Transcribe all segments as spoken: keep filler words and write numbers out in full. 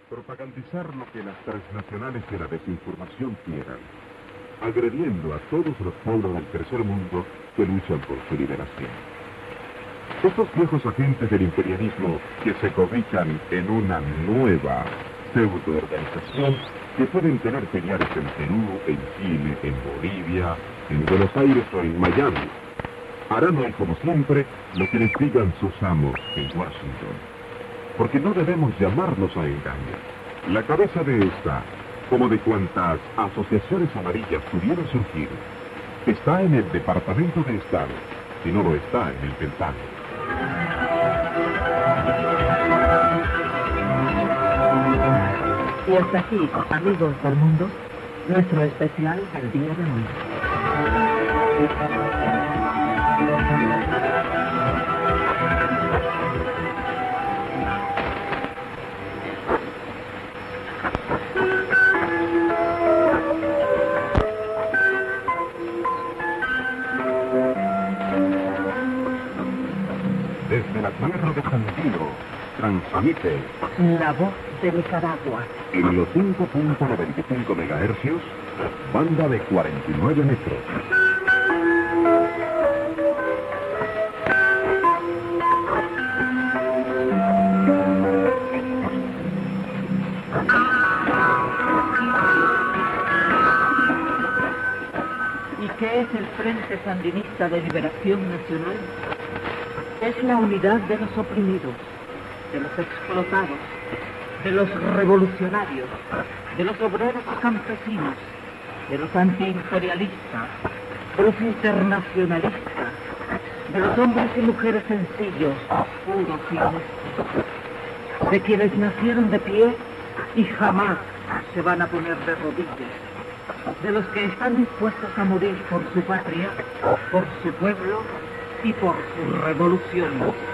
propagandizar lo que las transnacionales y la desinformación quieran, agrediendo a todos los pueblos del tercer mundo que luchan por su liberación. Estos viejos agentes del imperialismo que se cobijan en una nueva pseudo-organización que pueden tener filiales en Perú, en Chile, en Bolivia, en Buenos Aires o en Miami, harán hoy como siempre lo que les digan sus amos en Washington, porque no debemos llamarnos a engaño. La cabeza de esta, como de cuantas asociaciones amarillas pudieron surgir, está en el Departamento de Estado, si no lo está en el Pentágono. Y hasta aquí, amigos del mundo, nuestro especial del día de hoy. Desde la tierra de Sandino, transmite La Voz de Nicaragua. en los cinco punto noventa y cinco megahercios, banda de cuarenta y nueve metros. ¿Y qué es el Frente Sandinista de Liberación Nacional? Es la unidad de los oprimidos, de los explotados, de los revolucionarios, de los obreros campesinos, de los antiimperialistas, de los internacionalistas, de los hombres y mujeres sencillos, puros y honestos, de quienes nacieron de pie y jamás se van a poner de rodillas, de los que están dispuestos a morir por su patria, por su pueblo y por su revolución.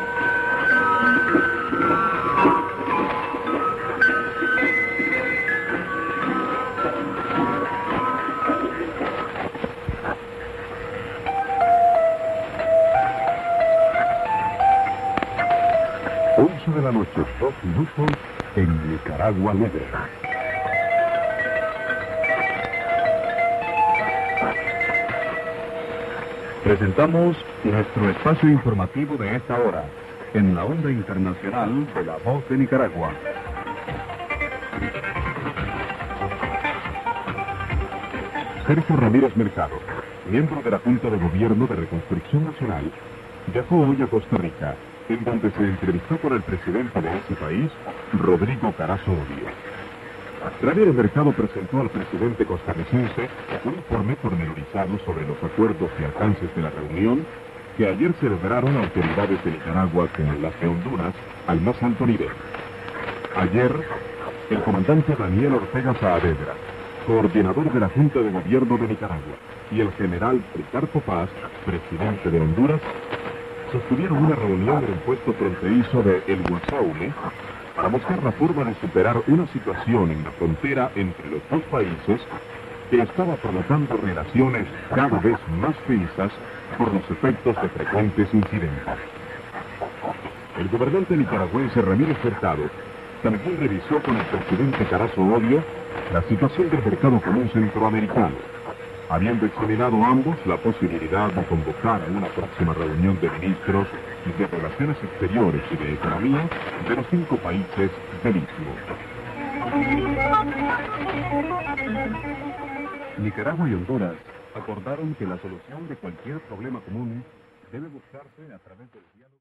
once de la noche, dos minutos, en Nicaragua Libre. Presentamos nuestro espacio informativo de esta hora, en la onda internacional de La Voz de Nicaragua. Sergio Ramírez Mercado, miembro de la Junta de Gobierno de Reconstrucción Nacional, viajó hoy a Costa Rica, en donde se entrevistó con el presidente de ese país, Rodrigo Carazo Odio. Ramírez Mercado presentó al presidente costarricense un informe pormenorizado sobre los acuerdos y alcances de la reunión que ayer celebraron autoridades de Nicaragua con las de Honduras al más alto nivel. Ayer, el comandante Daniel Ortega Saavedra, coordinador de la Junta de Gobierno de Nicaragua, y el general Ricardo Paz, presidente de Honduras, sostuvieron una reunión en el puesto fronterizo de El Guasaule para buscar la forma de superar una situación en la frontera entre los dos países que estaba provocando relaciones cada vez más tensas por los efectos de frecuentes incidentes. El gobernante nicaragüense Ramírez Mercado también revisó con el presidente Carazo Odio la situación del mercado común centroamericano, habiendo examinado ambos la posibilidad de convocar a una próxima reunión de ministros de Relaciones Exteriores y de Economía de los cinco países del Istmo. Nicaragua y Honduras acordaron que la solución de cualquier problema común debe buscarse a través del diálogo.